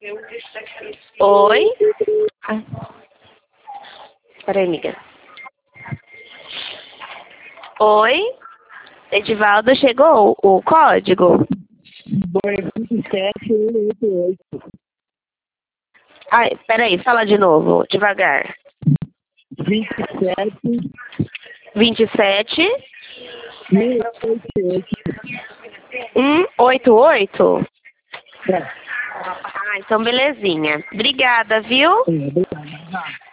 Oi? Peraí, amiga. Oi? Edivaldo, chegou o código? 27788. Ai, peraí, fala de novo, devagar. 27 27 188. 188? É, Ah, então belezinha. Obrigada, viu? obrigado.